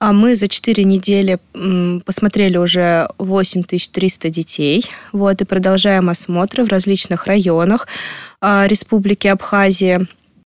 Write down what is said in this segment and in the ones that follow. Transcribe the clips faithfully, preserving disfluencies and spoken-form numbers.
А мы за четыре недели м, посмотрели уже восемь тысяч триста детей, вот, и продолжаем осмотры в различных районах а, Республики Абхазия.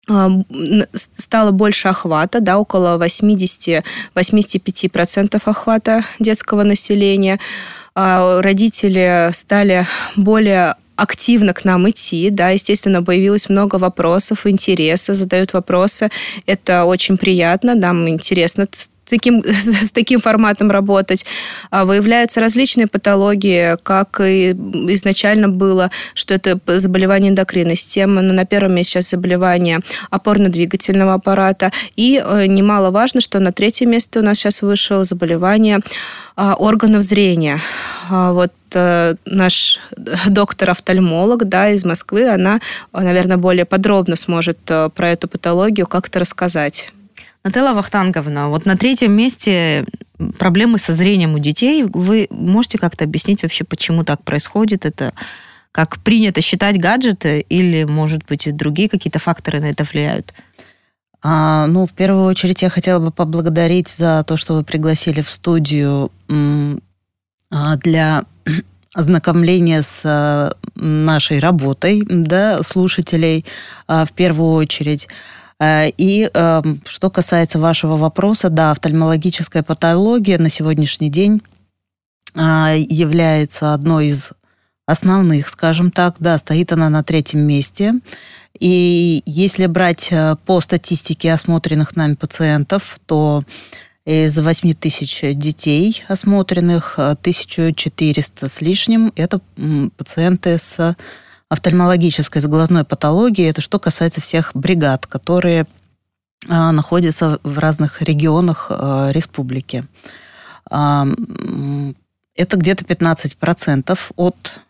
Стало больше охвата, да, около восемьдесят-восемьдесят пять процентов охвата детского населения. Родители стали более активно к нам идти, да, естественно, появилось много вопросов, интереса, задают вопросы. Это очень приятно, нам интересно с таким, с таким форматом работать. Выявляются различные патологии, как и изначально было, что это заболевание эндокринной системы, но на первом месте сейчас заболевание опорно-двигательного аппарата. И немаловажно, что на третье место у нас сейчас вышло заболевание органов зрения. Вот наш доктор-офтальмолог, да, из Москвы, она, наверное, более подробно сможет про эту патологию как-то рассказать. Нателла Вахтанговна, вот на третьем месте проблемы со зрением у детей. Вы можете как-то объяснить вообще, почему так происходит? Это как принято считать гаджеты или, может быть, и другие какие-то факторы на это влияют? А, ну, в первую очередь я хотела бы поблагодарить за то, что вы пригласили в студию м, а, для ознакомления с нашей работой, да, слушателей а, в первую очередь. И э, что касается вашего вопроса, да, офтальмологическая патология на сегодняшний день э, является одной из основных, скажем так, да, стоит она на третьем месте. И если брать по статистике осмотренных нами пациентов, то из восемь тысяч детей осмотренных, тысяча четыреста с лишним – это пациенты с офтальмологической, с глазной патологией. Это что касается всех бригад, которые а, находятся в разных регионах а, республики. А, это где-то пятнадцать процентов от,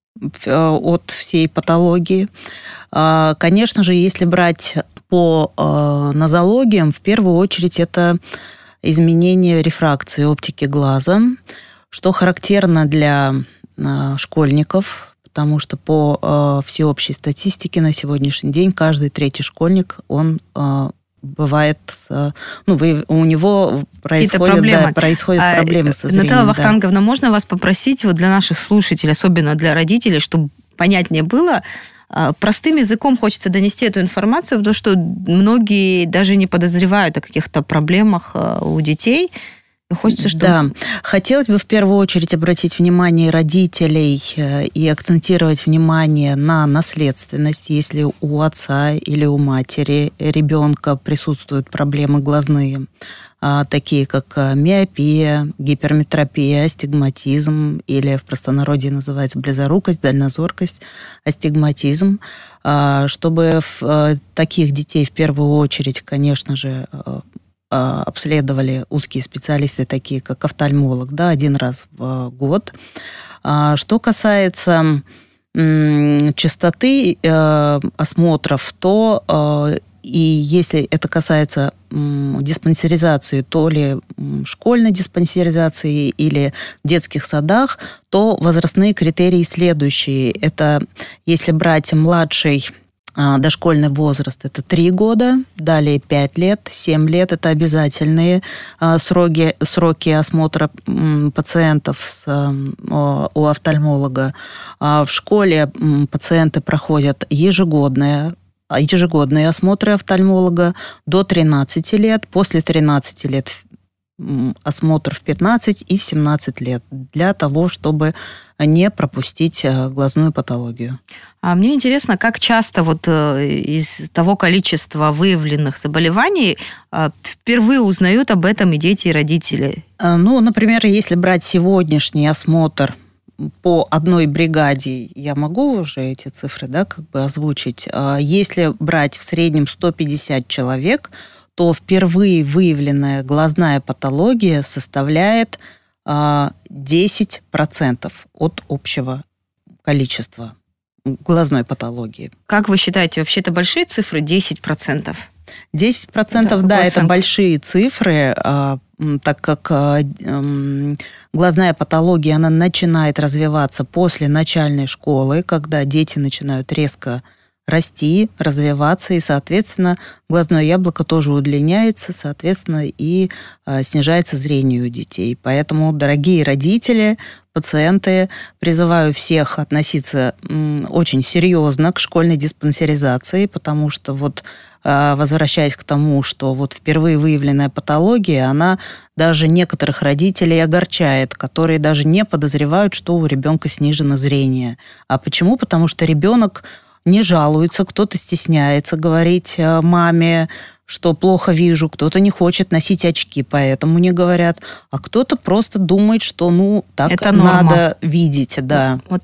от всей патологии. А, конечно же, если брать по а, нозологиям, в первую очередь это изменение рефракции оптики глаза, что характерно для а, школьников, потому что по э, всеобщей статистике на сегодняшний день каждый третий школьник, он э, бывает, с, ну, вы, у него происходят проблемы, да, происходят а, проблемы со зрением. Нателла Вахтанговна, да. Можно вас попросить вот для наших слушателей, особенно для родителей, чтобы понятнее было, простым языком хочется донести эту информацию, потому что многие даже не подозревают о каких-то проблемах у детей. Хочется, чтобы... Да. Хотелось бы в первую очередь обратить внимание родителей и акцентировать внимание на наследственность. Если у отца или у матери ребенка присутствуют проблемы глазные, такие как миопия, гиперметропия, астигматизм, или в простонародье называется близорукость, дальнозоркость, астигматизм, чтобы таких детей в первую очередь, конечно же, обследовали узкие специалисты, такие как офтальмолог, да, один раз в год. Что касается частоты осмотров, то и если это касается диспансеризации, то ли школьной диспансеризации или в детских садах, то возрастные критерии следующие. Это если брать младший дошкольный возраст – это три года, далее пять лет, семь лет – это обязательные сроки, сроки осмотра пациентов с, у офтальмолога. В школе пациенты проходят ежегодные, ежегодные осмотры офтальмолога до тринадцати лет, после тринадцати лет осмотр в пятнадцать и в семнадцать лет для того, чтобы не пропустить глазную патологию. А мне интересно, как часто вот из того количества выявленных заболеваний впервые узнают об этом и дети, и родители? Ну, например, если брать сегодняшний осмотр по одной бригаде, я могу уже эти цифры, да, как бы озвучить. Если брать в среднем сто пятьдесят человек, то впервые выявленная глазная патология составляет десять процентов от общего количества глазной патологии. Как вы считаете, вообще это большие цифры, десять процентов? десять процентов, да, да это большие цифры, так как глазная патология, она начинает развиваться после начальной школы, когда дети начинают резко расти, развиваться, и, соответственно, глазное яблоко тоже удлиняется, соответственно, и э, снижается зрение у детей. Поэтому, дорогие родители, пациенты, призываю всех относиться м, очень серьезно к школьной диспансеризации, потому что вот э, возвращаясь к тому, что вот впервые выявленная патология, она даже некоторых родителей огорчает, которые даже не подозревают, что у ребенка снижено зрение. А почему? Потому что ребенок не жалуется, кто-то стесняется говорить маме, что плохо вижу, кто-то не хочет носить очки, поэтому не говорят, а кто-то просто думает, что ну так это норма. Надо видеть, да. Вот